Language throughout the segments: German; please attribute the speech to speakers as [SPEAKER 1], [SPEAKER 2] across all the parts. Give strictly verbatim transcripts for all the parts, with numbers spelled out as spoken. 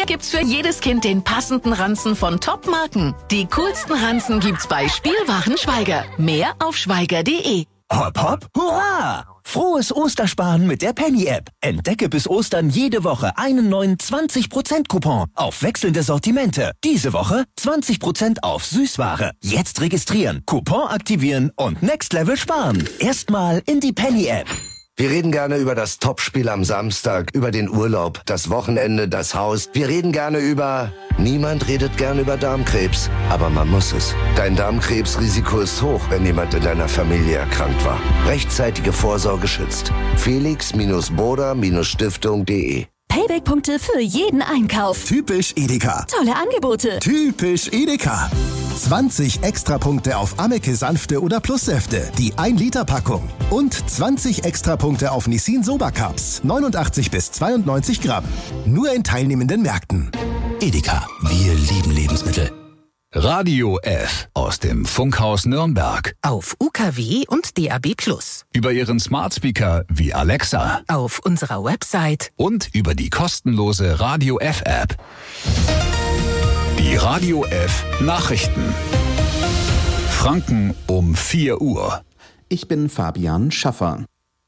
[SPEAKER 1] gibt's für jedes Kind den passenden Ranzen von Top-Marken. Die coolsten Ranzen gibt's bei Spielwaren Schweiger. Mehr auf schweiger punkt de.
[SPEAKER 2] Hopp, hopp, hurra! Frohes Ostersparen mit der Penny-App. Entdecke bis Ostern jede Woche einen neuen zwanzig Prozent Coupon auf wechselnde Sortimente. Diese Woche zwanzig Prozent auf Süßware. Jetzt registrieren, Coupon aktivieren und Next Level sparen. Erstmal in die Penny-App.
[SPEAKER 3] Wir reden gerne über das Topspiel am Samstag, über den Urlaub, das Wochenende, das Haus. Wir reden gerne über... Niemand redet gern über Darmkrebs, aber man muss es. Dein Darmkrebsrisiko ist hoch, wenn jemand in deiner Familie erkrankt war. Rechtzeitige Vorsorge schützt. Felix-Broder-Stiftung punkt de.
[SPEAKER 4] Payback-Punkte für jeden Einkauf.
[SPEAKER 5] Typisch Edeka.
[SPEAKER 4] Tolle Angebote.
[SPEAKER 5] Typisch Edeka. zwanzig Extrapunkte auf Ameke Sanfte oder Plussäfte, die ein Liter Packung. Und zwanzig Extrapunkte auf Nissin Soba Cups, neunundachtzig bis zweiundneunzig Gramm. Nur in teilnehmenden Märkten. Edeka, wir lieben Lebensmittel.
[SPEAKER 6] Radio F aus dem Funkhaus Nürnberg.
[SPEAKER 7] Auf U K W und D A B plus.
[SPEAKER 6] Über Ihren Smart Speaker wie Alexa.
[SPEAKER 7] Auf unserer Website.
[SPEAKER 6] Und über die kostenlose Radio F App. Die Radio F Nachrichten. Franken um vier Uhr.
[SPEAKER 8] Ich bin Fabian Schaffer.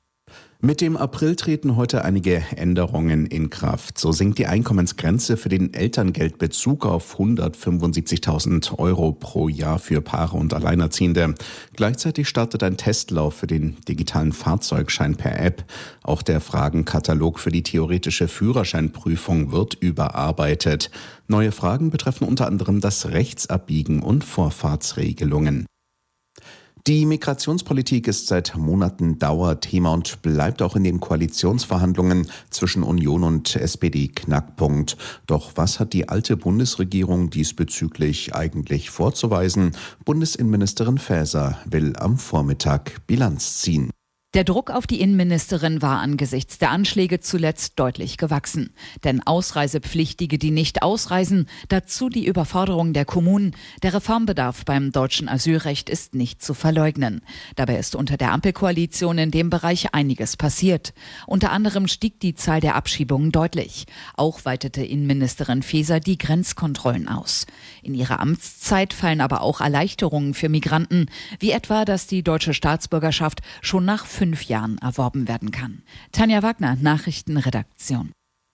[SPEAKER 8] Mit dem April treten heute einige Änderungen in Kraft. So sinkt die Einkommensgrenze für den Elterngeldbezug auf hundertfünfundsiebzigtausend Euro pro Jahr für Paare und Alleinerziehende. Gleichzeitig startet ein Testlauf für den digitalen Fahrzeugschein per App. Auch der Fragenkatalog für die theoretische Führerscheinprüfung wird überarbeitet. Neue Fragen betreffen unter anderem das Rechtsabbiegen und Vorfahrtsregelungen. Die Migrationspolitik ist seit Monaten Dauerthema und bleibt auch in den Koalitionsverhandlungen zwischen Union und S P D Knackpunkt. Doch was hat die alte Bundesregierung diesbezüglich eigentlich vorzuweisen? Bundesinnenministerin Faeser will am Vormittag Bilanz ziehen.
[SPEAKER 9] Der Druck auf die Innenministerin war angesichts der Anschläge zuletzt deutlich gewachsen. Denn Ausreisepflichtige, die nicht ausreisen, dazu die Überforderung der Kommunen, der Reformbedarf beim deutschen Asylrecht ist nicht zu verleugnen. Dabei ist unter der Ampelkoalition in dem Bereich einiges passiert. Unter anderem stieg die Zahl der Abschiebungen deutlich. Auch weitete Innenministerin Faeser die Grenzkontrollen aus. In ihrer Amtszeit fallen aber auch Erleichterungen für Migranten, wie etwa, dass die deutsche Staatsbürgerschaft schon nach fünf Jahren erworben werden kann. Tanja Wagner, Nachrichtenredaktion.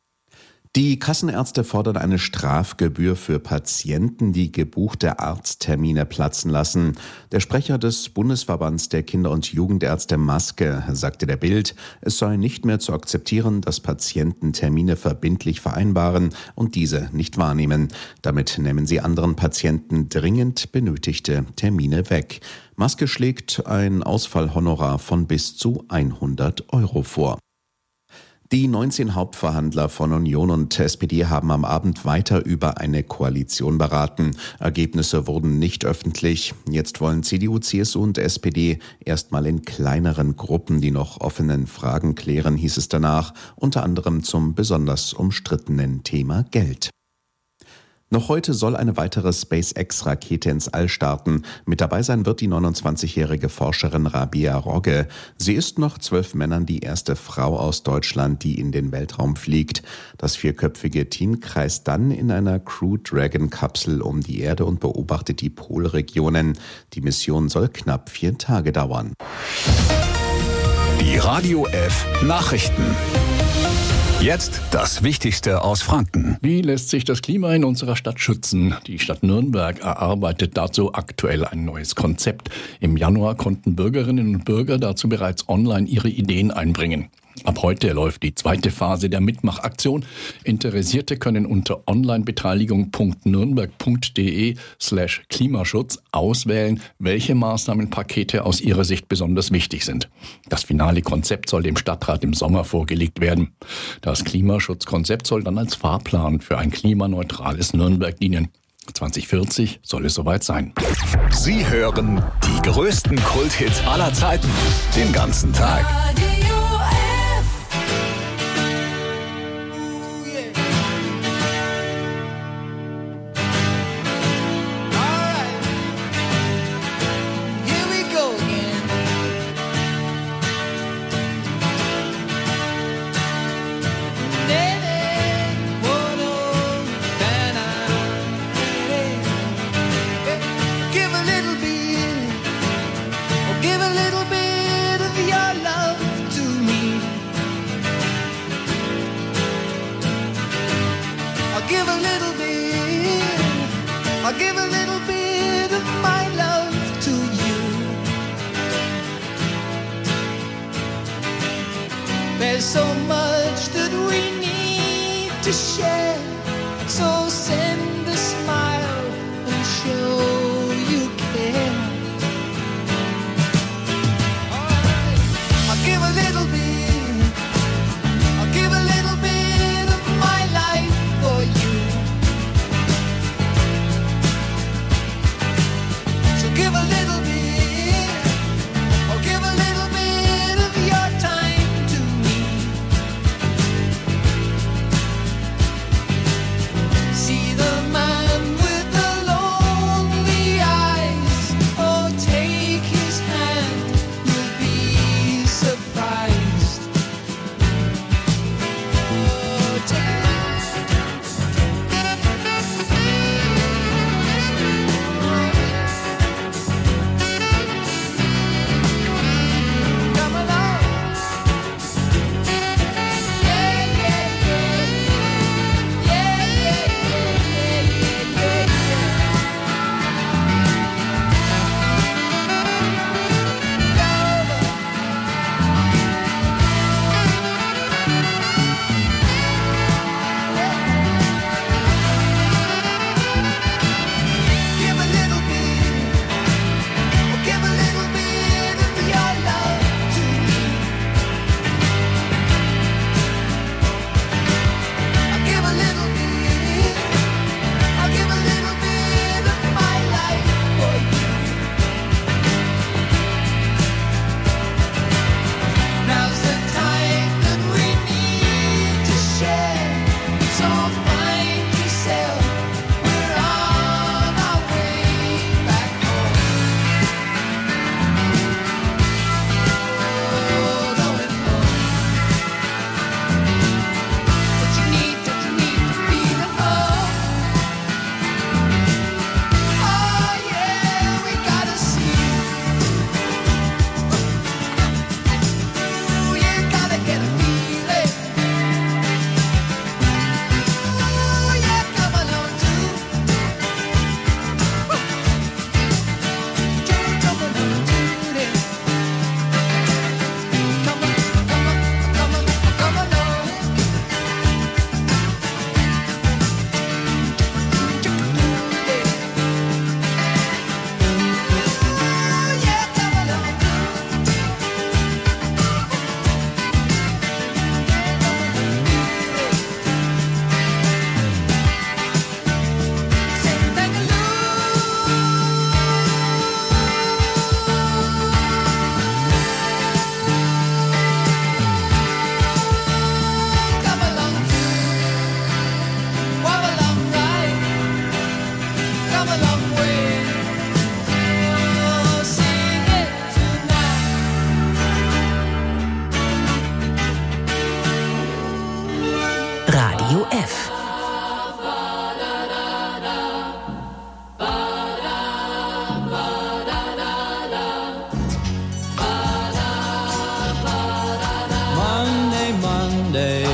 [SPEAKER 8] Die Kassenärzte fordern eine Strafgebühr für Patienten, die gebuchte Arzttermine platzen lassen. Der Sprecher des Bundesverbands der Kinder- und Jugendärzte Maske sagte der Bild, es sei nicht mehr zu akzeptieren, dass Patienten Termine verbindlich vereinbaren und diese nicht wahrnehmen. Damit nehmen sie anderen Patienten dringend benötigte Termine weg. Maske schlägt ein Ausfallhonorar von bis zu hundert Euro vor. Die neunzehn Hauptverhandler von Union und S P D haben am Abend weiter über eine Koalition beraten. Ergebnisse wurden nicht öffentlich. Jetzt wollen C D U, C S U und S P D erstmal in kleineren Gruppen die noch offenen Fragen klären, hieß es danach, unter anderem zum besonders umstrittenen Thema Geld. Noch heute soll eine weitere SpaceX-Rakete ins All starten. Mit dabei sein wird die neunundzwanzigjährige Forscherin Rabia Rogge. Sie ist nach zwölf Männern die erste Frau aus Deutschland, die in den Weltraum fliegt. Das vierköpfige Team kreist dann in einer Crew Dragon-Kapsel um die Erde und beobachtet die Polregionen. Die Mission soll knapp vier Tage dauern.
[SPEAKER 6] Die Radio F Nachrichten. Jetzt das Wichtigste aus Franken.
[SPEAKER 10] Wie lässt sich das Klima in unserer Stadt schützen? Die Stadt Nürnberg erarbeitet dazu aktuell ein neues Konzept. Im Januar konnten Bürgerinnen und Bürger dazu bereits online ihre Ideen einbringen. Ab heute läuft die zweite Phase der Mitmachaktion. Interessierte können unter onlinebeteiligung punkt nürnberg punkt de slash Klimaschutz auswählen, welche Maßnahmenpakete aus ihrer Sicht besonders wichtig sind. Das finale Konzept soll dem Stadtrat im Sommer vorgelegt werden. Das Klimaschutzkonzept soll dann als Fahrplan für ein klimaneutrales Nürnberg dienen. zwanzig vierzig soll es soweit sein.
[SPEAKER 6] Sie hören die größten Kulthits aller Zeiten den ganzen Tag.
[SPEAKER 11] I'll give a little bit, I'll give a little bit of my love to you. There's so much that we need to share, so send a smile and show you care. Alright, I'll give a little bit, I'll give a little bit of my life for you. So give a little bit, or give a little bit of your time to me. See the man with the lonely eyes, oh take his hand, you'll be surprised. Oh, take it. Come along. Yeah, yeah, yeah. Yeah, yeah, yeah, yeah, yeah, Give a little bit, oh, give a little bit of your love to me. I'll give a little bit, I'll give a little bit of my life for you. Now's the time that we need to share, so find yourself, we're on our way back home. Oh, going home. Don't you need, don't you need to feel at home? Oh yeah, we gotta see. Ooh, you gotta get a feeling. Ooh, yeah, come along too. Woo. Jump, jump along too then. Come on, come on, come on, come along. Ooh, yeah, come along Say thank you. Come along too. Walk along right. Come a long way. Oh, sing it tonight.
[SPEAKER 7] Radio F.
[SPEAKER 11] Monday, Monday,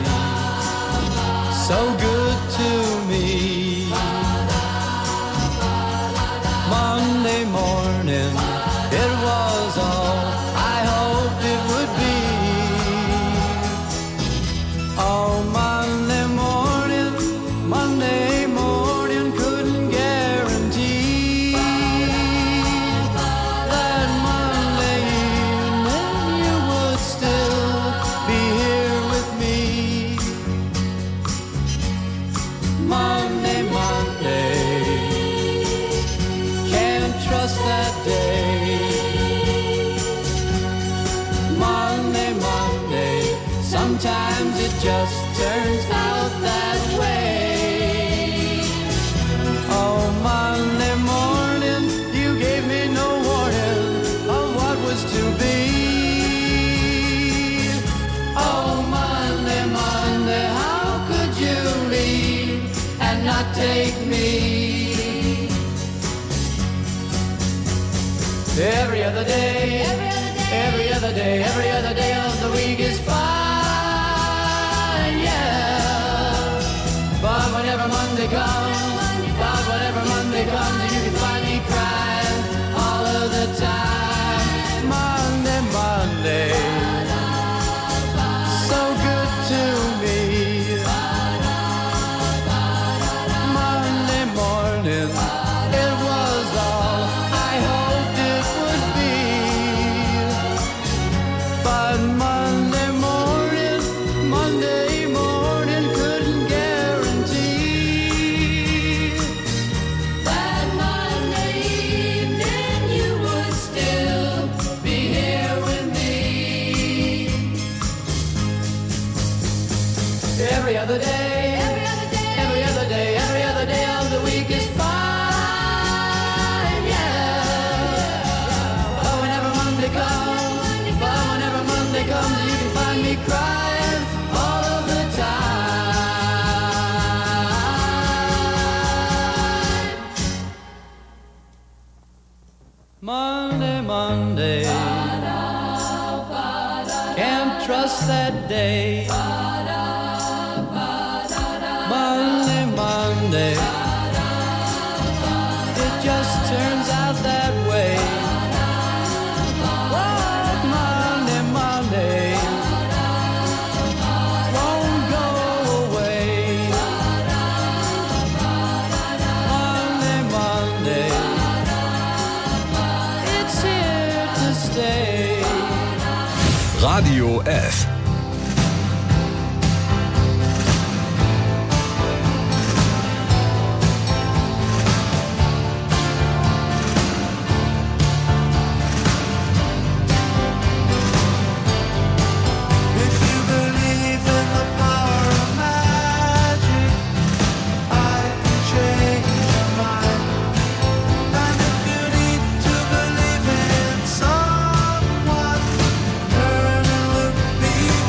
[SPEAKER 11] so good to me. Monday morning, it was all I hoped it would be. Oh, Monday morning, Monday morning, couldn't guarantee that Monday evening you would still be here with me. Monday, Monday, can't trust that day. Monday, Monday, sometimes it just turns out that way. Oh, Monday morning, you gave me no warning of what was to be. Oh, Monday, Monday, how could you leave and not take me? Every other day, every other day, every other day of the week is fine, yeah. But when whenever Monday comes, but whenever Monday comes, you can find me crying all of the time. Monday, Monday, so good to me. Monday morning, it was all I hoped it would be. But Monday morning, Monday morning couldn't guarantee that Monday evening you would still be here with me. Every other day, every other day, every other day, every other day of the week is fine, yeah. But whenever Monday comes, but whenever Monday comes, you can find me crying all of the time. Monday, Monday, can't trust that day. Monday, Monday, it just turns out that way. Oh, Monday, Monday, won't go away. Monday, Monday, it's here to stay.
[SPEAKER 6] Radio F.
[SPEAKER 11] If you believe in the power of magic, I can change your mind. And if you need to believe in someone, turn and look behind.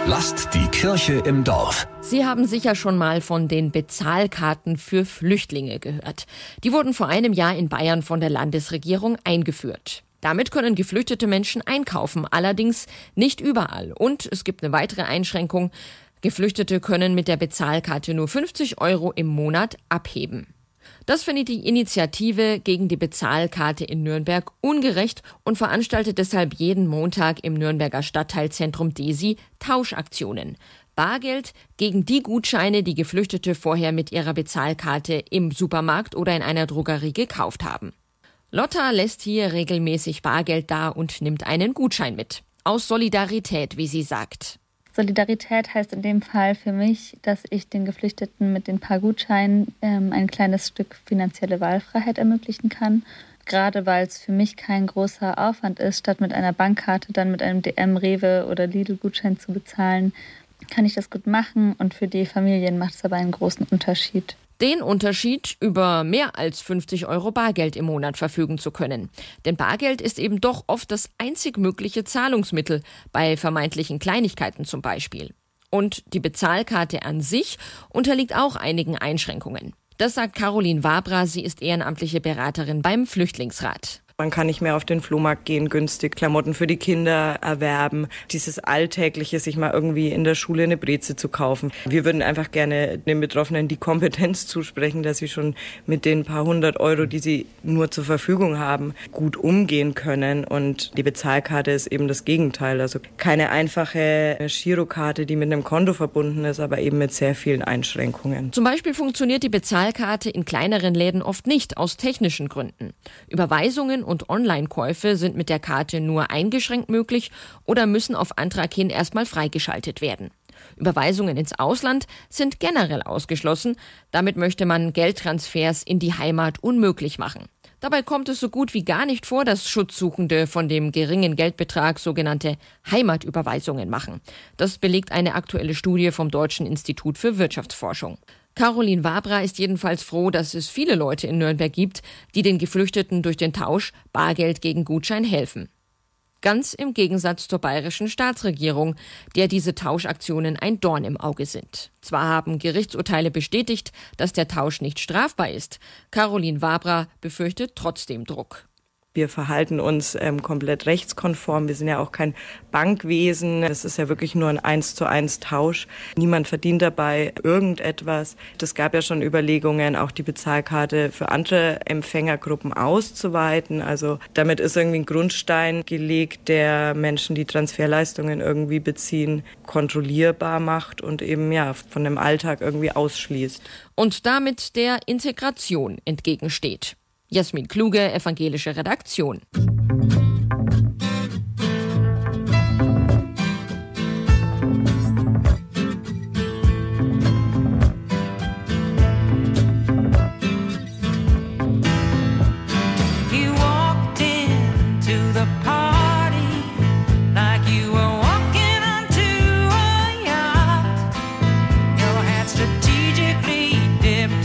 [SPEAKER 6] Lasst die Kirche im Dorf.
[SPEAKER 12] Sie haben sicher schon mal von den Bezahlkarten für Flüchtlinge gehört. Die wurden vor einem Jahr in Bayern von der Landesregierung eingeführt. Damit können geflüchtete Menschen einkaufen, allerdings nicht überall. Und es gibt eine weitere Einschränkung. Geflüchtete können mit der Bezahlkarte nur fünfzig Euro im Monat abheben. Das findet die Initiative gegen die Bezahlkarte in Nürnberg ungerecht und veranstaltet deshalb jeden Montag im Nürnberger Stadtteilzentrum Desi Tauschaktionen. Bargeld gegen die Gutscheine, die Geflüchtete vorher mit ihrer Bezahlkarte im Supermarkt oder in einer Drogerie gekauft haben. Lotta lässt hier regelmäßig Bargeld da und nimmt einen Gutschein mit. Aus Solidarität, wie sie sagt.
[SPEAKER 13] Solidarität heißt in dem Fall für mich, dass ich den Geflüchteten mit den paar Gutscheinen ähm, ein kleines Stück finanzielle Wahlfreiheit ermöglichen kann. Gerade weil es für mich kein großer Aufwand ist, statt mit einer Bankkarte dann mit einem D M, Rewe oder Lidl-Gutschein zu bezahlen, kann ich das gut machen und für die Familien macht es aber einen großen Unterschied.
[SPEAKER 12] Den Unterschied, über mehr als fünfzig Euro Bargeld im Monat verfügen zu können. Denn Bargeld ist eben doch oft das einzig mögliche Zahlungsmittel, bei vermeintlichen Kleinigkeiten zum Beispiel. Und die Bezahlkarte an sich unterliegt auch einigen Einschränkungen. Das sagt Caroline Wabra, sie ist ehrenamtliche Beraterin beim Flüchtlingsrat.
[SPEAKER 14] Man kann nicht mehr auf den Flohmarkt gehen, günstig Klamotten für die Kinder erwerben. Dieses Alltägliche, sich mal irgendwie in der Schule eine Breze zu kaufen. Wir würden einfach gerne den Betroffenen die Kompetenz zusprechen, dass sie schon mit den paar hundert Euro, die sie nur zur Verfügung haben, gut umgehen können. Und die Bezahlkarte ist eben das Gegenteil. Also keine einfache Girokarte, die mit einem Konto verbunden ist, aber eben mit sehr vielen Einschränkungen.
[SPEAKER 12] Zum Beispiel funktioniert die Bezahlkarte in kleineren Läden oft nicht, aus technischen Gründen. Überweisungen und Online-Käufe sind mit der Karte nur eingeschränkt möglich oder müssen auf Antrag hin erstmal freigeschaltet werden. Überweisungen ins Ausland sind generell ausgeschlossen. Damit möchte man Geldtransfers in die Heimat unmöglich machen. Dabei kommt es so gut wie gar nicht vor, dass Schutzsuchende von dem geringen Geldbetrag sogenannte Heimatüberweisungen machen. Das belegt eine aktuelle Studie vom Deutschen Institut für Wirtschaftsforschung. Caroline Wabra ist jedenfalls froh, dass es viele Leute in Nürnberg gibt, die den Geflüchteten durch den Tausch Bargeld gegen Gutschein helfen. Ganz im Gegensatz zur bayerischen Staatsregierung, der diese Tauschaktionen ein Dorn im Auge sind. Zwar haben Gerichtsurteile bestätigt, dass der Tausch nicht strafbar ist. Caroline Wabra befürchtet trotzdem Druck.
[SPEAKER 14] Wir verhalten uns ähm, komplett rechtskonform. Wir sind ja auch kein Bankwesen. Es ist ja wirklich nur ein eins zu eins Tausch. Niemand verdient dabei irgendetwas. Es gab ja schon Überlegungen, auch die Bezahlkarte für andere Empfängergruppen auszuweiten. Also damit ist irgendwie ein Grundstein gelegt, der Menschen, die Transferleistungen irgendwie beziehen, kontrollierbar macht und eben ja von dem Alltag irgendwie ausschließt.
[SPEAKER 12] Und damit der Integration entgegensteht. Jasmin Kluge, evangelische Redaktion.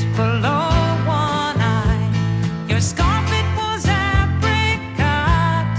[SPEAKER 11] Your scarf, it was apricot.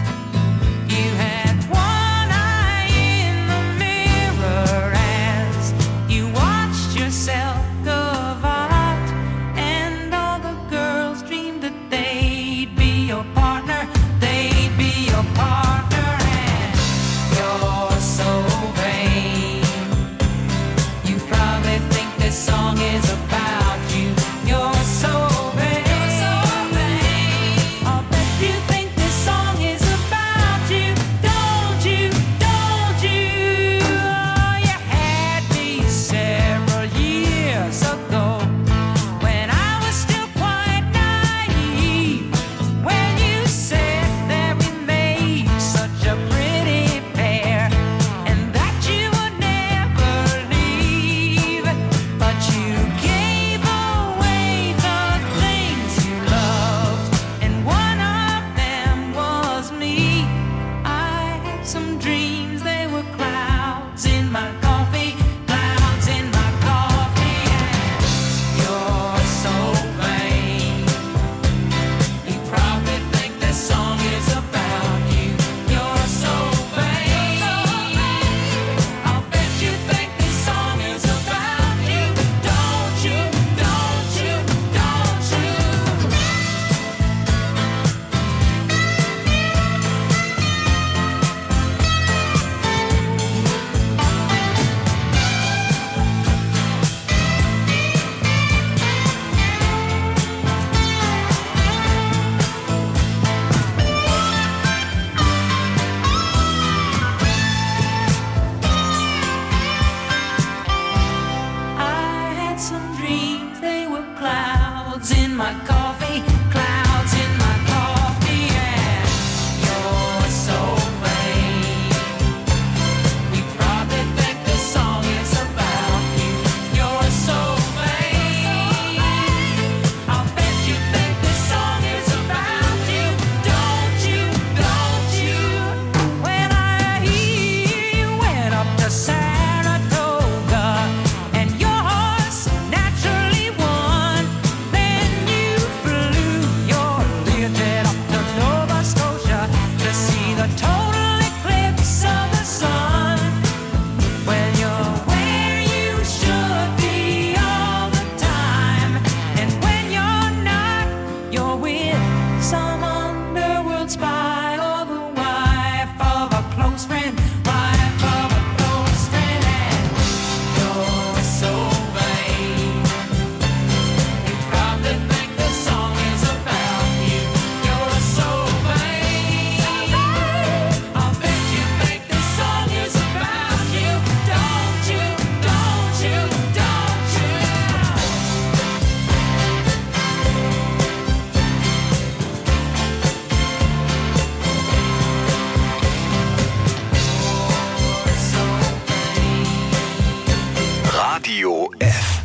[SPEAKER 6] Radio F.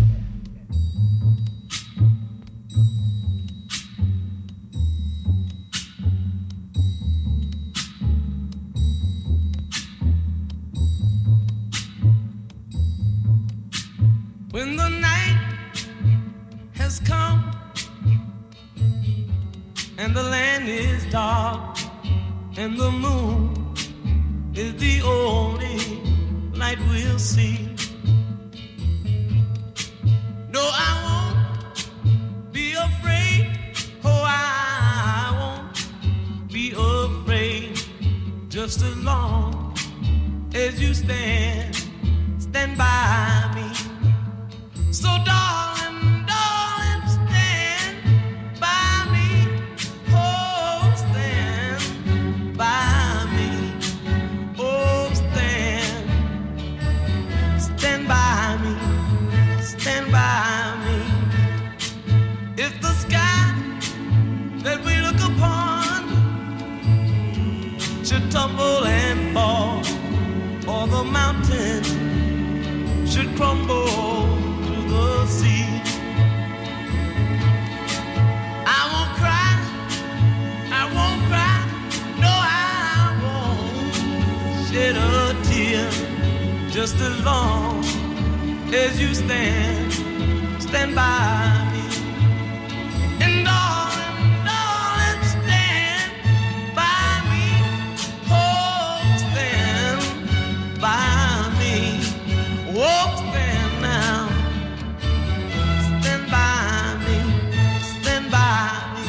[SPEAKER 11] When the night has come and the land is dark and the moon is the only light we'll see. No, I won't be afraid. Oh, I won't be afraid. Just as long as you stand, stand by me. So darling, darling, stand by me. Oh, stand by me. Oh, stand, stand by me. Stand by me. If the sky that we look upon should tumble and fall, or the mountain should crumble the sea, I won't cry, I won't cry, no, I won't shed a tear. Just as long as you stand, stand by me. And darling, darling, stand by me. Oh, stand by me. Oh, stand now. Stand by me, stand by me.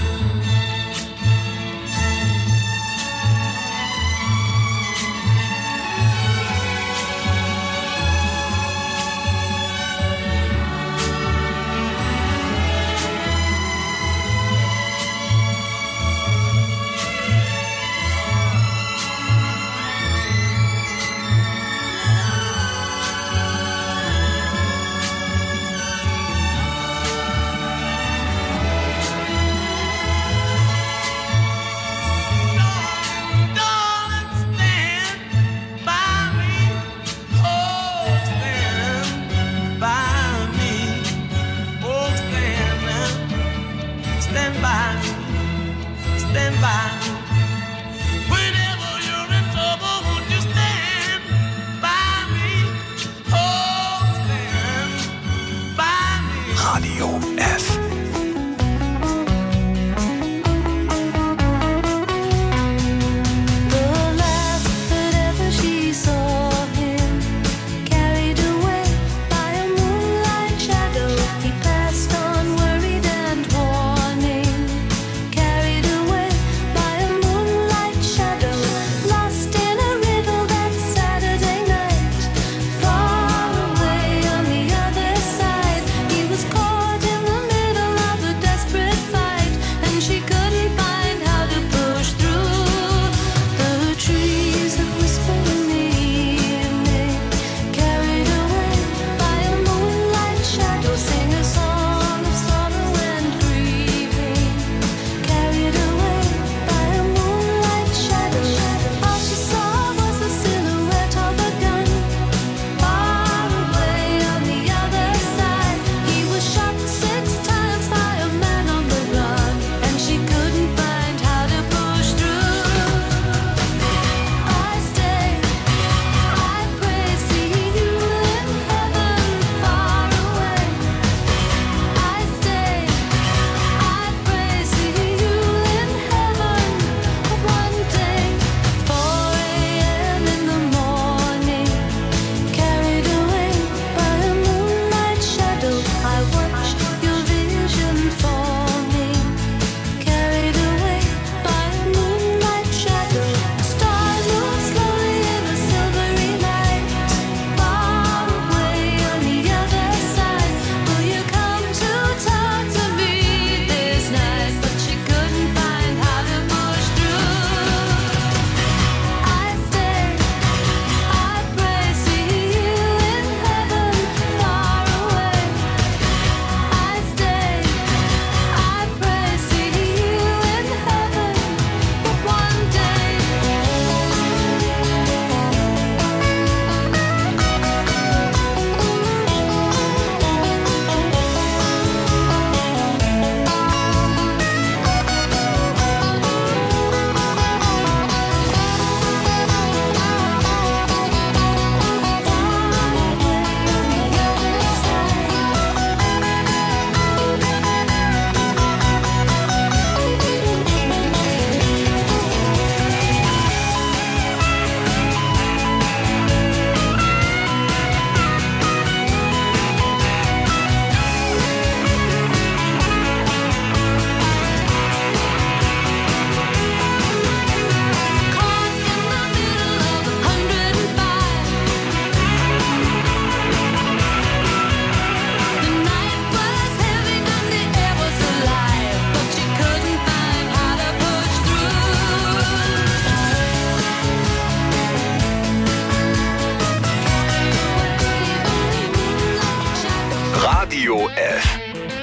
[SPEAKER 6] Radio F.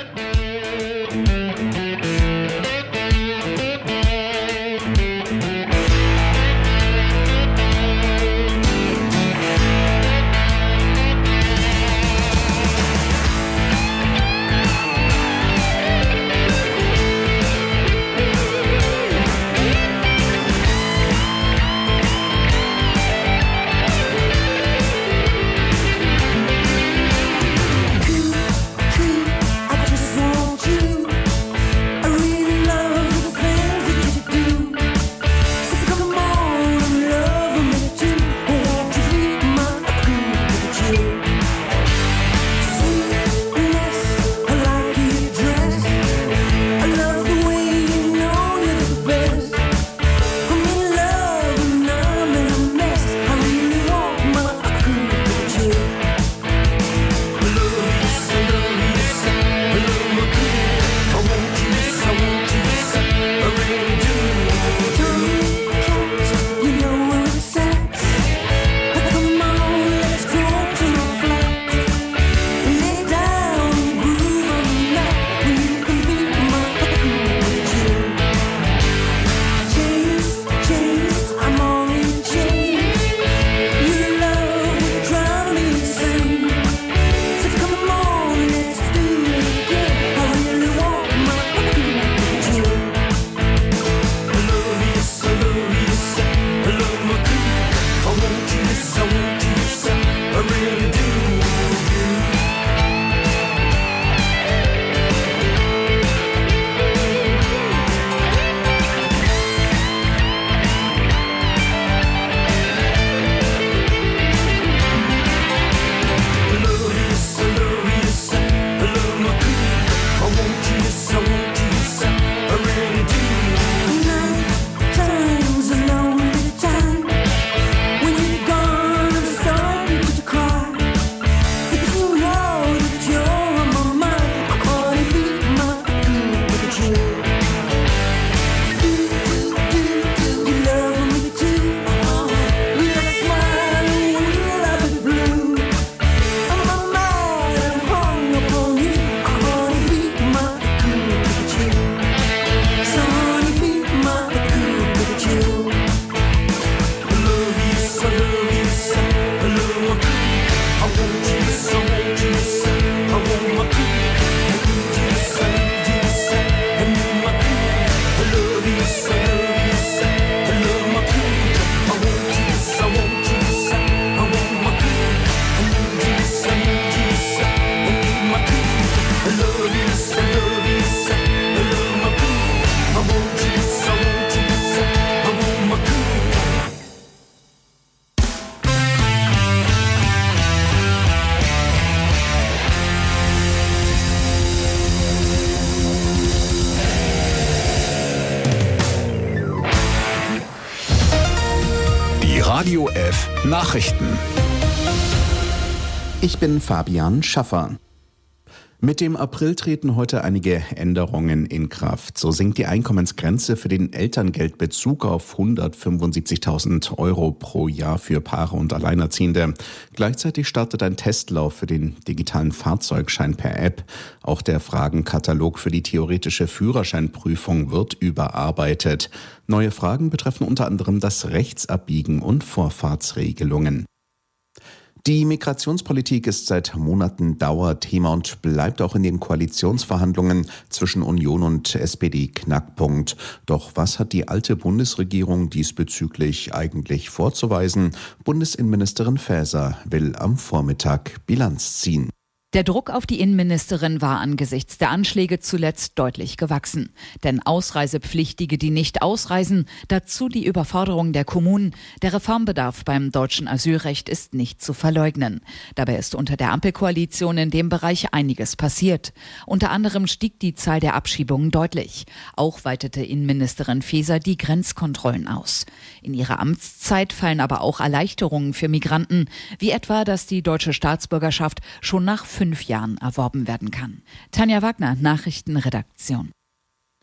[SPEAKER 6] Radio F Nachrichten.
[SPEAKER 8] Ich bin Fabian Schaffer. Mit dem April treten heute einige Änderungen in Kraft. So sinkt die Einkommensgrenze für den Elterngeldbezug auf hundertfünfundsiebzigtausend Euro pro Jahr für Paare und Alleinerziehende. Gleichzeitig startet ein Testlauf für den digitalen Fahrzeugschein per App. Auch der Fragenkatalog für die theoretische Führerscheinprüfung wird überarbeitet. Neue Fragen betreffen unter anderem das Rechtsabbiegen und Vorfahrtsregelungen. Die Migrationspolitik ist seit Monaten Dauerthema und bleibt auch in den Koalitionsverhandlungen zwischen Union und S P D Knackpunkt. Doch was hat die alte Bundesregierung diesbezüglich eigentlich vorzuweisen? Bundesinnenministerin Faeser will am Vormittag Bilanz ziehen.
[SPEAKER 9] Der Druck auf die Innenministerin war angesichts der Anschläge zuletzt deutlich gewachsen. Denn Ausreisepflichtige, die nicht ausreisen, dazu die Überforderung der Kommunen, der Reformbedarf beim deutschen Asylrecht ist nicht zu verleugnen. Dabei ist unter der Ampelkoalition in dem Bereich einiges passiert. Unter anderem stieg die Zahl der Abschiebungen deutlich. Auch weitete Innenministerin Faeser die Grenzkontrollen aus. In ihrer Amtszeit fallen aber auch Erleichterungen für Migranten, wie etwa, dass die deutsche Staatsbürgerschaft schon nach fünf Jahren erworben werden kann. Tanja Wagner, Nachrichtenredaktion.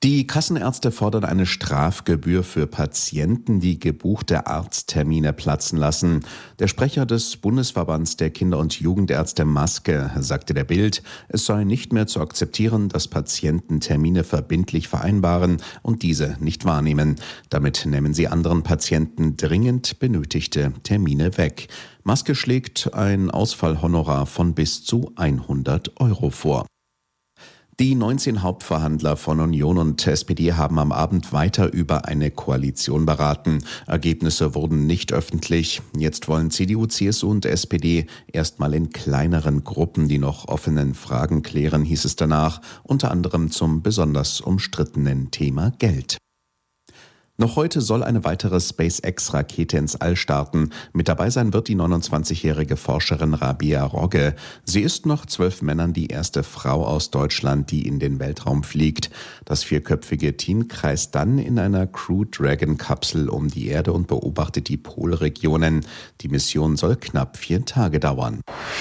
[SPEAKER 8] Die Kassenärzte fordern eine Strafgebühr für Patienten, die gebuchte Arzttermine platzen lassen. Der Sprecher des Bundesverbands der Kinder- und Jugendärzte Maske sagte der Bild, es sei nicht mehr zu akzeptieren, dass Patienten Termine verbindlich vereinbaren und diese nicht wahrnehmen. Damit nehmen sie anderen Patienten dringend benötigte Termine weg. Maske schlägt ein Ausfallhonorar von bis zu hundert Euro vor. Die neunzehn Hauptverhandler von Union und S P D haben am Abend weiter über eine Koalition beraten. Ergebnisse wurden nicht öffentlich. Jetzt wollen C D U, C S U und S P D erstmal in kleineren Gruppen die noch offenen Fragen klären, hieß es danach, unter anderem zum besonders umstrittenen Thema Geld. Noch heute soll eine weitere SpaceX-Rakete ins All starten. Mit dabei sein wird die neunundzwanzigjährige Forscherin Rabea Rogge. Sie ist noch zwölf Männern die erste Frau aus Deutschland, die in den Weltraum fliegt. Das vierköpfige Team kreist dann in einer Crew Dragon-Kapsel um die Erde und beobachtet die Polregionen. Die Mission soll knapp vier Tage dauern.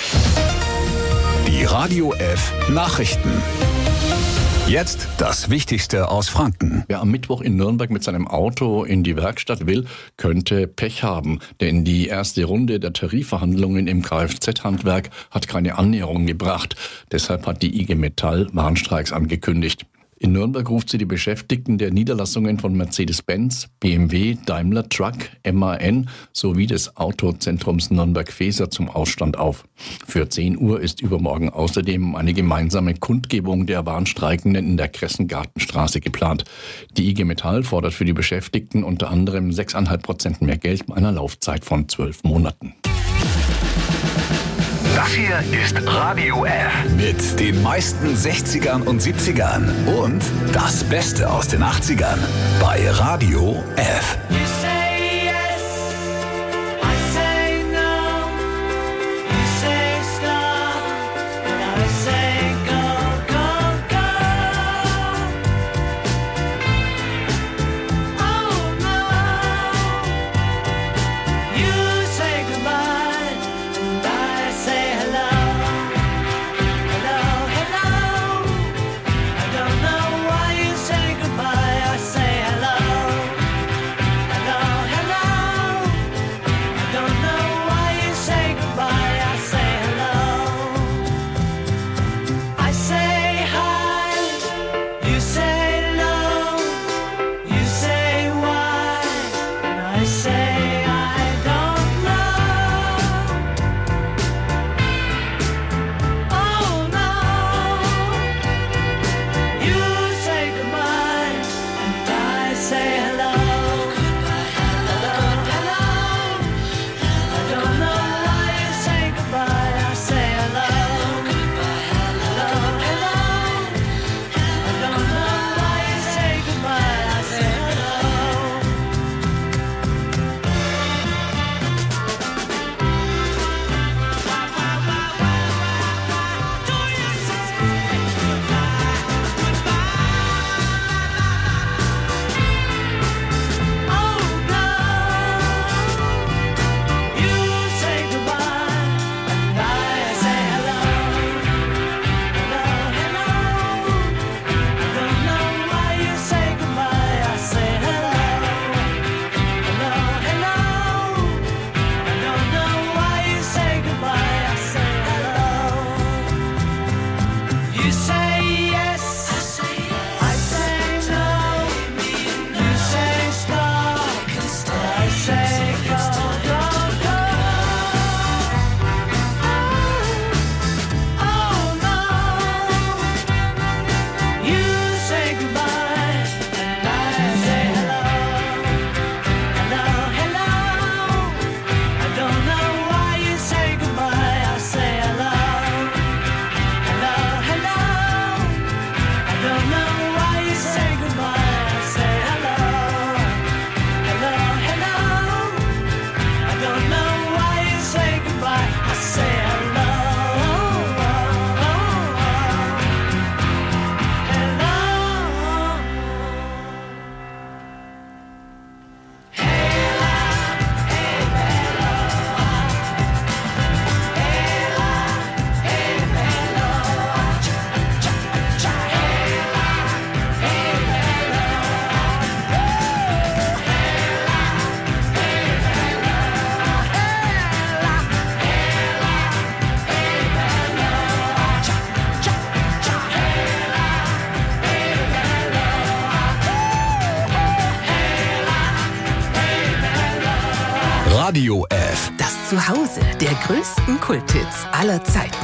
[SPEAKER 6] Die Radio F Nachrichten. Jetzt das Wichtigste aus Franken.
[SPEAKER 10] Wer am Mittwoch in Nürnberg mit seinem Auto in die Werkstatt will, könnte Pech haben. Denn die erste Runde der Tarifverhandlungen im Kfz-Handwerk hat keine Annäherung gebracht. Deshalb hat die I G Metall Warnstreiks angekündigt. In Nürnberg ruft sie die Beschäftigten der Niederlassungen von Mercedes-Benz, B M W, Daimler Truck, M A N sowie des Autozentrums Nürnberg-Feser zum Ausstand auf. Für zehn Uhr ist übermorgen außerdem eine gemeinsame Kundgebung der Warnstreikenden in der Kressengartenstraße geplant. Die I G Metall fordert für die Beschäftigten unter anderem sechs Komma fünf Prozent mehr Geld bei einer Laufzeit von zwölf Monaten.
[SPEAKER 6] Das hier ist Radio F mit den meisten sechzigern und siebzigern und das Beste aus den achtzigern bei Radio F.
[SPEAKER 11] Hello.
[SPEAKER 7] Zuhause der größten Kulthits aller Zeiten.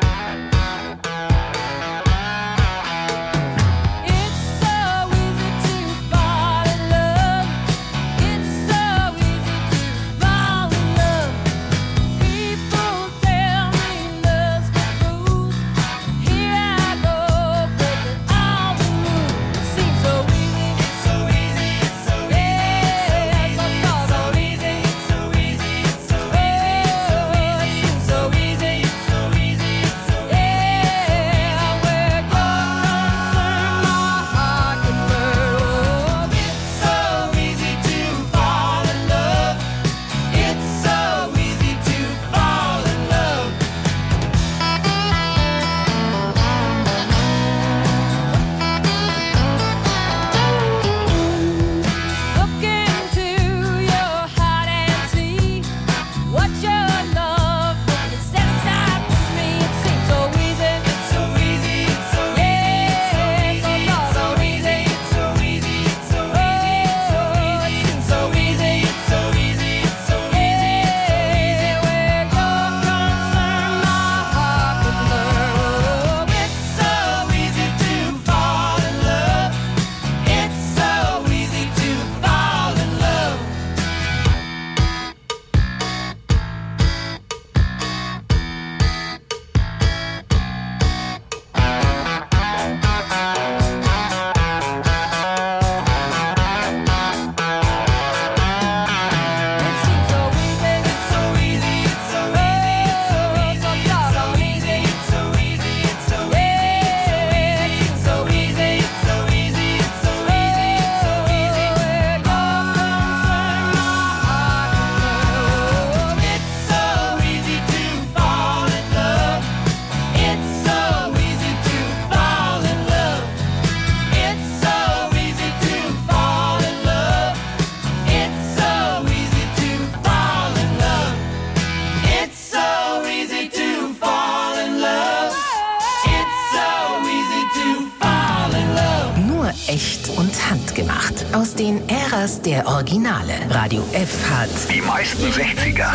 [SPEAKER 7] Echt und handgemacht. Aus den Äras der Originale. Radio F hat
[SPEAKER 6] die meisten sechziger,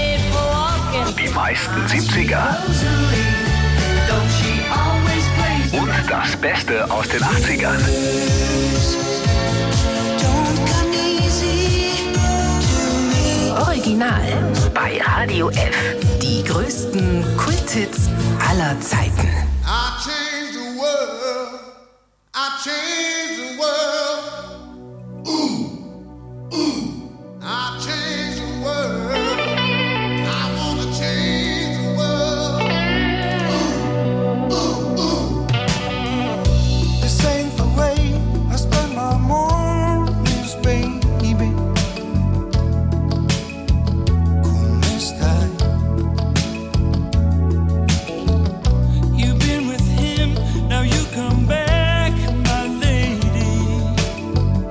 [SPEAKER 6] die meisten siebziger und das Beste aus den achtzigern.
[SPEAKER 7] Original bei Radio F. Die größten Kulthits aller Zeiten.
[SPEAKER 11] I changed the world. I changed the world. Ooh, ooh. I changed the world. I wanna change the world. Ooh, ooh, ooh. This ain't the way I spend my mornings, baby. ¿Cómo estás? You've been with him, now you come back.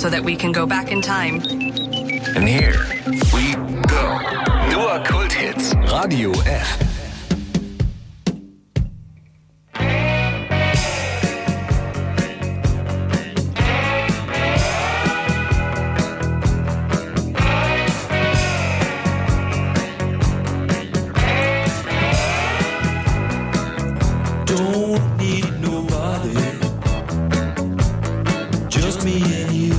[SPEAKER 15] so that we can go back in time.
[SPEAKER 6] And here we go. Nur Kulthits. Radio F.
[SPEAKER 11] Don't need nobody, just me and you.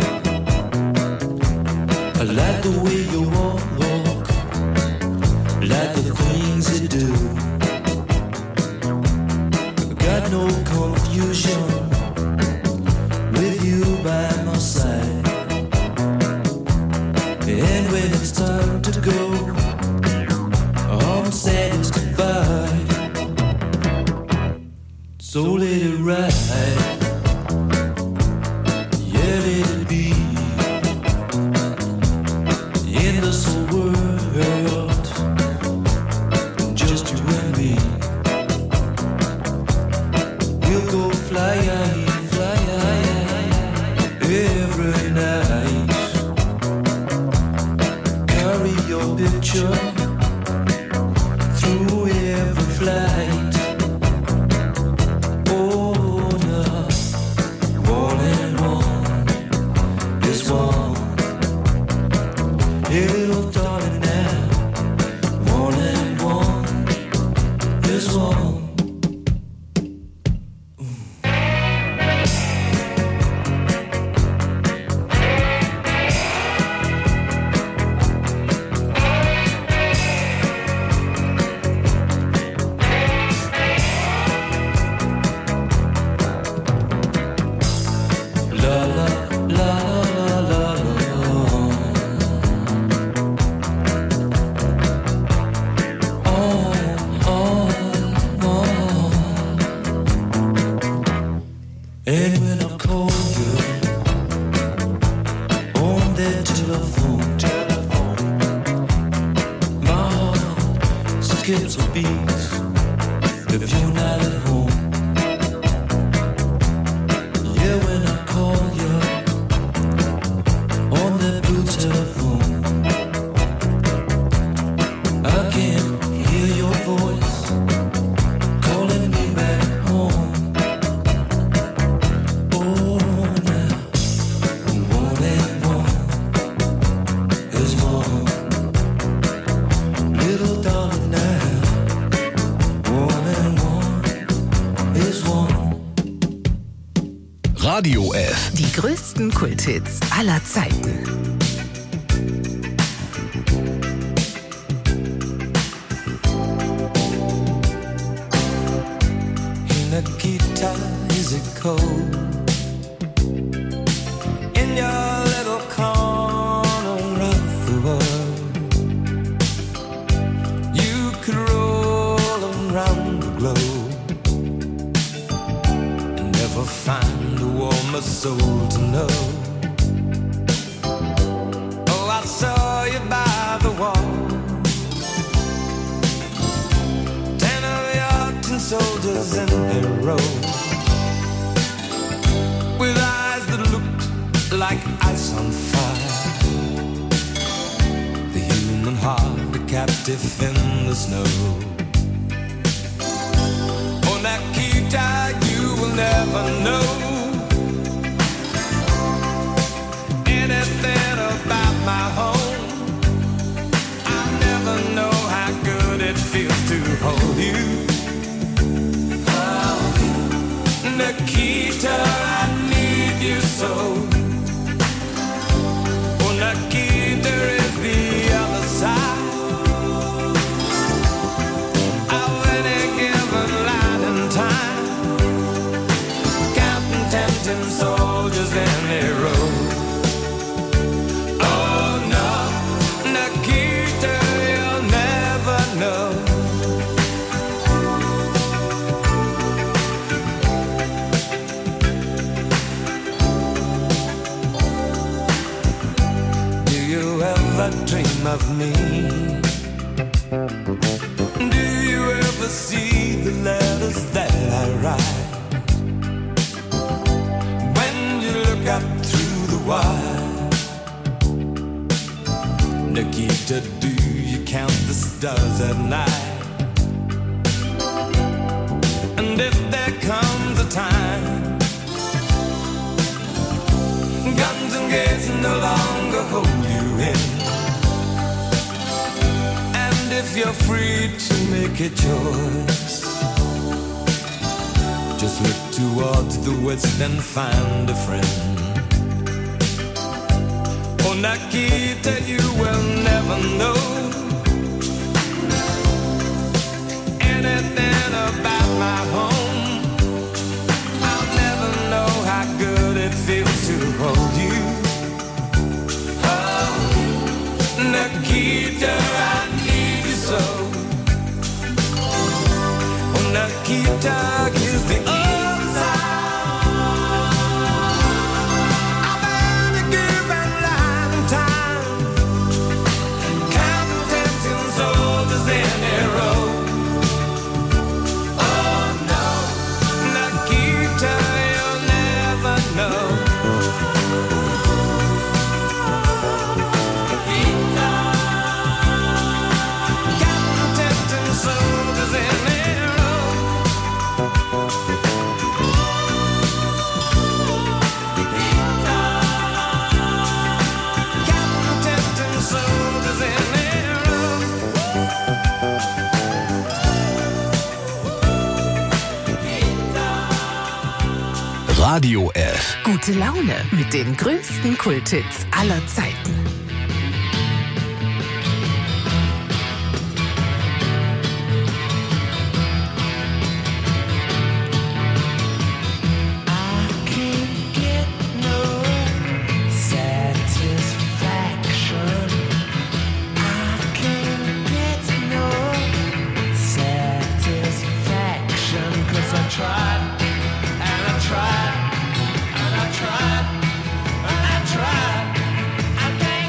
[SPEAKER 11] I like the way you walk, like the things you do. Got no confusion with you by my side. And when it's time to go, I'm satisfied. So let it ride, yeah, let it be. In this whole world, just you and me. We'll go fly high, fly high, every night. Carry your picture through every flight.
[SPEAKER 6] Radio F.
[SPEAKER 7] Die größten Kulthits aller Zeiten.
[SPEAKER 11] Nikita, is it cold in your little corner of the world? You could roll around the globe and never find a warmer soul to know. Oh, I saw you by the wall, ten of your tin soldiers in a row, with eyes that looked like ice on fire. The human heart, a captive in the snow. Oh, Nikita, you will never know anything about my home. I never know how good it feels to hold you. Nikita, I need you so. Oh, Nikita is the other side of any given light and time, counting tempting soldiers in a row. Oh no, Nikita, you'll never know. Dream of me? Do you ever see the letters that I write? When you look up through the wire, Nikita, do you count the stars at night? And if there comes a time guns and gates no longer hold you in, and if you're free to make a choice, just look towards the west and find a friend. Oh, Nikita, you will never know anything about my home. I'll never know how good it feels to hold you. Oh, Nikita, I need you so. Oh, Nikita, is the other side.
[SPEAKER 6] Radio F.
[SPEAKER 1] Gute Laune mit den größten Kulthits aller Zeiten.
[SPEAKER 11] Tried, and I tried, and I tried, I can't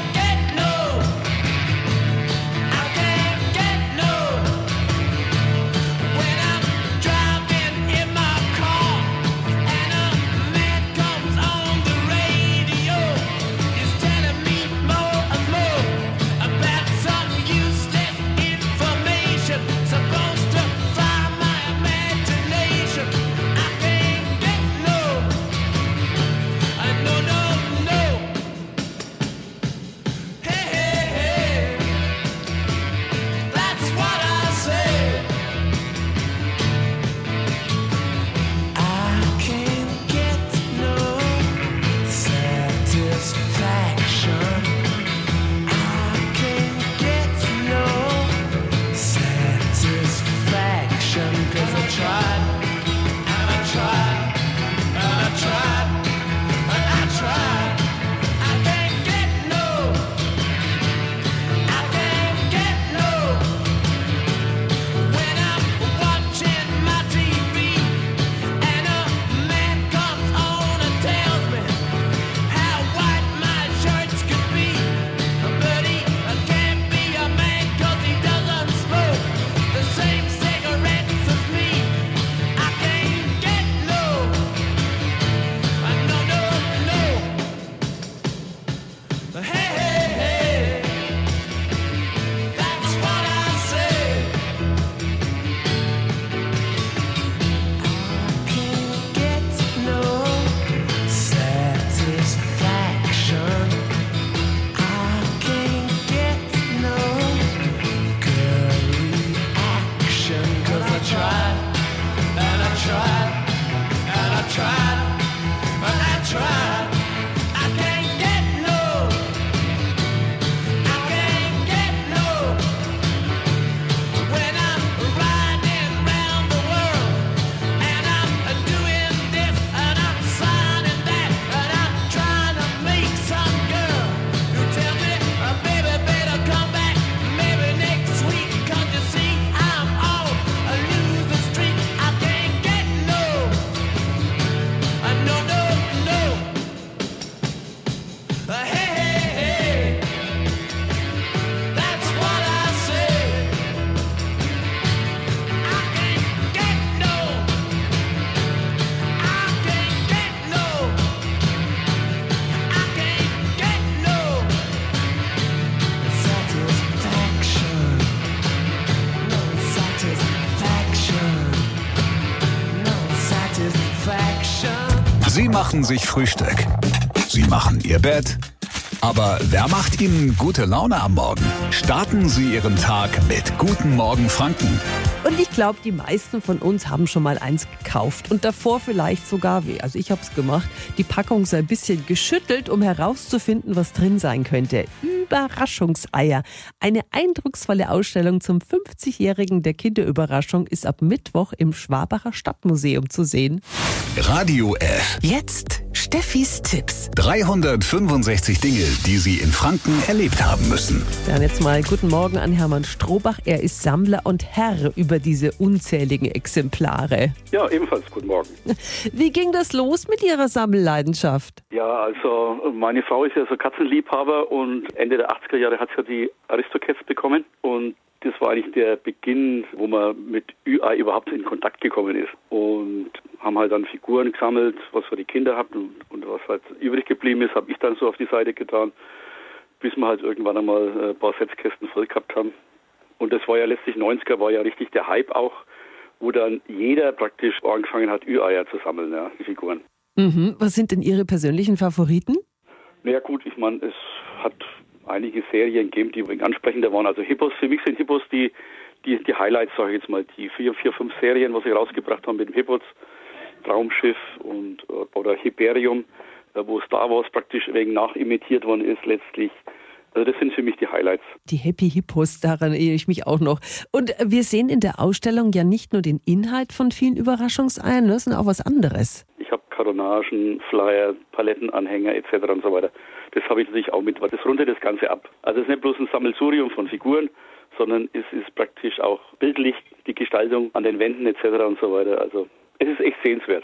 [SPEAKER 6] machen sich Frühstück. Sie machen Ihr Bett. Aber wer macht Ihnen gute Laune am Morgen? Starten Sie Ihren Tag mit Guten Morgen Franken.
[SPEAKER 15] Und ich glaube, die meisten von uns haben schon mal eins gekauft und davor vielleicht sogar, wie, also ich habe es gemacht, die Packung so ein bisschen geschüttelt, um herauszufinden, was drin sein könnte. Überraschungseier. Eine eindrucksvolle Ausstellung zum fünfzigjährigen der Kinderüberraschung ist ab Mittwoch im Schwabacher Stadtmuseum zu sehen.
[SPEAKER 6] Radio F.
[SPEAKER 7] Jetzt Steffis Tipps.
[SPEAKER 6] dreihundertfünfundsechzig Dinge, die Sie in Franken erlebt haben müssen.
[SPEAKER 15] Dann jetzt mal guten Morgen an Hermann Strohbach. Er ist Sammler und Herr über diese unzähligen Exemplare.
[SPEAKER 16] Ja, ebenfalls guten Morgen.
[SPEAKER 15] Wie ging das los mit Ihrer Sammelleidenschaft?
[SPEAKER 16] Ja, also meine Frau ist ja so Katzenliebhaber und Ende der achtziger Jahre hat sie ja die Aristocats bekommen und das war eigentlich der Beginn, wo man mit Ü Ei überhaupt in Kontakt gekommen ist und haben halt dann Figuren gesammelt, was für die Kinder habt und, und was halt übrig geblieben ist, habe ich dann so auf die Seite getan, bis wir halt irgendwann einmal ein paar Setzkästen voll gehabt haben. Und das war ja letztlich neunziger, war ja richtig der Hype auch, wo dann jeder praktisch angefangen hat, Ü-Eier zu sammeln, ja, die Figuren.
[SPEAKER 15] Mhm. Was sind denn Ihre persönlichen Favoriten?
[SPEAKER 16] Naja gut, ich meine, es hat einige Serien gegeben, die ein ansprechender waren. Also Hippos, für mich sind Hippos die, die, die Highlights, sage ich jetzt mal, die vier, vier, fünf Serien, was sie rausgebracht haben mit dem Hippos, Traumschiff und oder Hyperium, wo Star Wars praktisch wegen nachimitiert worden ist letztlich. Also das sind für mich die Highlights.
[SPEAKER 15] Die Happy Hippos, daran erinnere ich mich auch noch. Und wir sehen in der Ausstellung ja nicht nur den Inhalt von vielen Überraschungseiern, sondern auch was anderes.
[SPEAKER 16] Ich habe Karonagen, Flyer, Palettenanhänger et cetera und so weiter. Das habe ich natürlich auch mit. Das rundet das Ganze ab. Also es ist nicht bloß ein Sammelsurium von Figuren, sondern es ist praktisch auch bildlich die Gestaltung an den Wänden et cetera und so weiter. Also es ist echt sehenswert.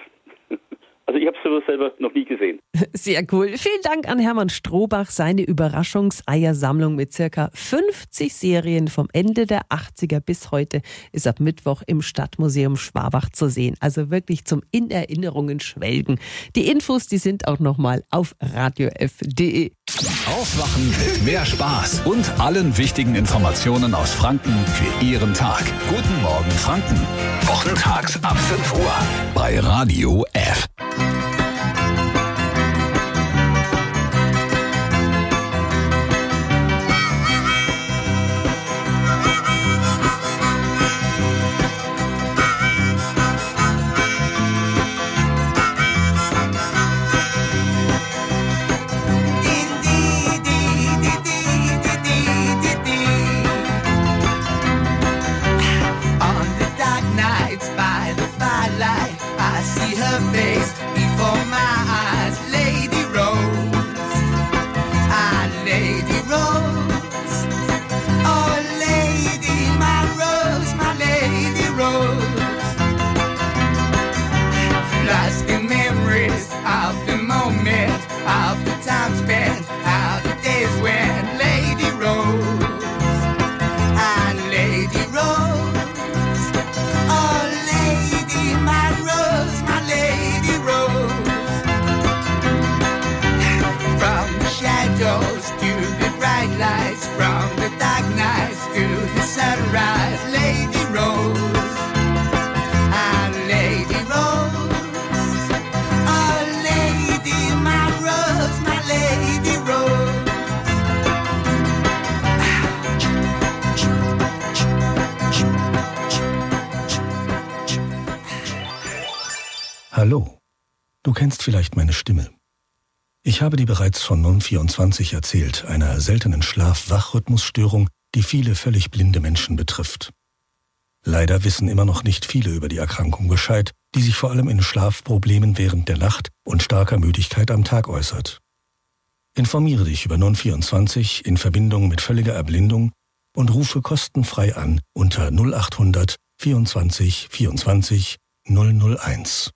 [SPEAKER 16] Also ich habe es sowas selber noch nie gesehen.
[SPEAKER 15] Sehr cool. Vielen Dank an Hermann Strohbach. Seine Überraschungseiersammlung mit circa fünfzig Serien vom Ende der achtziger bis heute ist ab Mittwoch im Stadtmuseum Schwabach zu sehen. Also wirklich zum in Erinnerungen schwelgen. Die Infos, die sind auch nochmal auf radio f punkt de.
[SPEAKER 6] Aufwachen mit mehr Spaß und allen wichtigen Informationen aus Franken für Ihren Tag. Guten Morgen Franken. Wochentags ab fünf Uhr bei Radio F.
[SPEAKER 17] Hallo, du kennst vielleicht meine Stimme. Ich habe dir bereits von N O N vierundzwanzig erzählt, einer seltenen Schlaf-Wach-Rhythmusstörung, die viele völlig blinde Menschen betrifft. Leider wissen immer noch nicht viele über die Erkrankung Bescheid, die sich vor allem in Schlafproblemen während der Nacht und starker Müdigkeit am Tag äußert. Informiere dich über N O N vierundzwanzig in Verbindung mit völliger Erblindung und rufe kostenfrei an unter null acht hundert vierundzwanzig vierundzwanzig null null eins.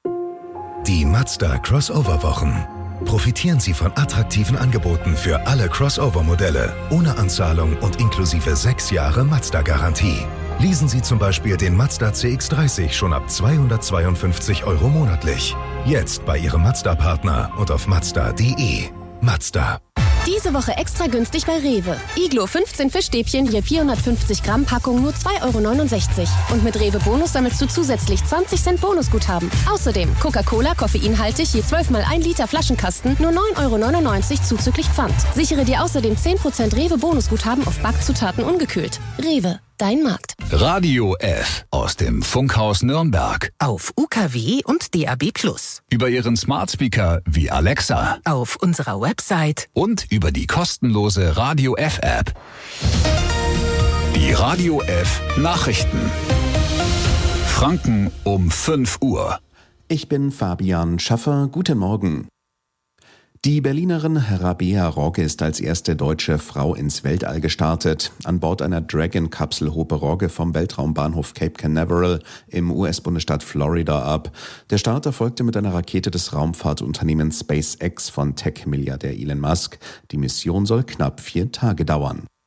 [SPEAKER 18] Die Mazda Crossover-Wochen. Profitieren Sie von attraktiven Angeboten für alle Crossover-Modelle, ohne Anzahlung und inklusive sechs Jahre Mazda-Garantie. Leasen Sie zum Beispiel den Mazda C X dreißig schon ab zweihundertzweiundfünfzig Euro monatlich. Jetzt bei Ihrem Mazda-Partner und auf mazda punkt de. Mazda.
[SPEAKER 19] Diese Woche extra günstig bei Rewe. Iglo fünfzehn Fischstäbchen je vierhundertfünfzig Gramm Packung nur zwei Euro neunundsechzig. Und mit Rewe Bonus sammelst du zusätzlich zwanzig Cent Bonusguthaben. Außerdem Coca-Cola koffeinhaltig je zwölf mal ein Liter Flaschenkasten nur neun Euro neunundneunzig zuzüglich Pfand. Sichere dir außerdem zehn Prozent Rewe Bonusguthaben auf Backzutaten ungekühlt. Rewe, dein Markt.
[SPEAKER 6] Radio F aus dem Funkhaus Nürnberg.
[SPEAKER 7] Auf U K W und D A B plus.
[SPEAKER 6] Über Ihren Smart Speaker wie Alexa.
[SPEAKER 7] Auf unserer Website.
[SPEAKER 6] Und über die kostenlose Radio F App. Die Radio F Nachrichten. Franken um fünf Uhr.
[SPEAKER 8] Ich bin Fabian Schaffer. Guten Morgen. Die Berlinerin Rabea Rogge ist als erste deutsche Frau ins Weltall gestartet. An Bord einer Dragon-Kapsel hob Rogge vom Weltraumbahnhof Cape Canaveral im U S-Bundesstaat Florida ab. Der Start erfolgte mit einer Rakete des Raumfahrtunternehmens SpaceX von Tech-Milliardär Elon Musk. Die Mission soll knapp vier Tage dauern.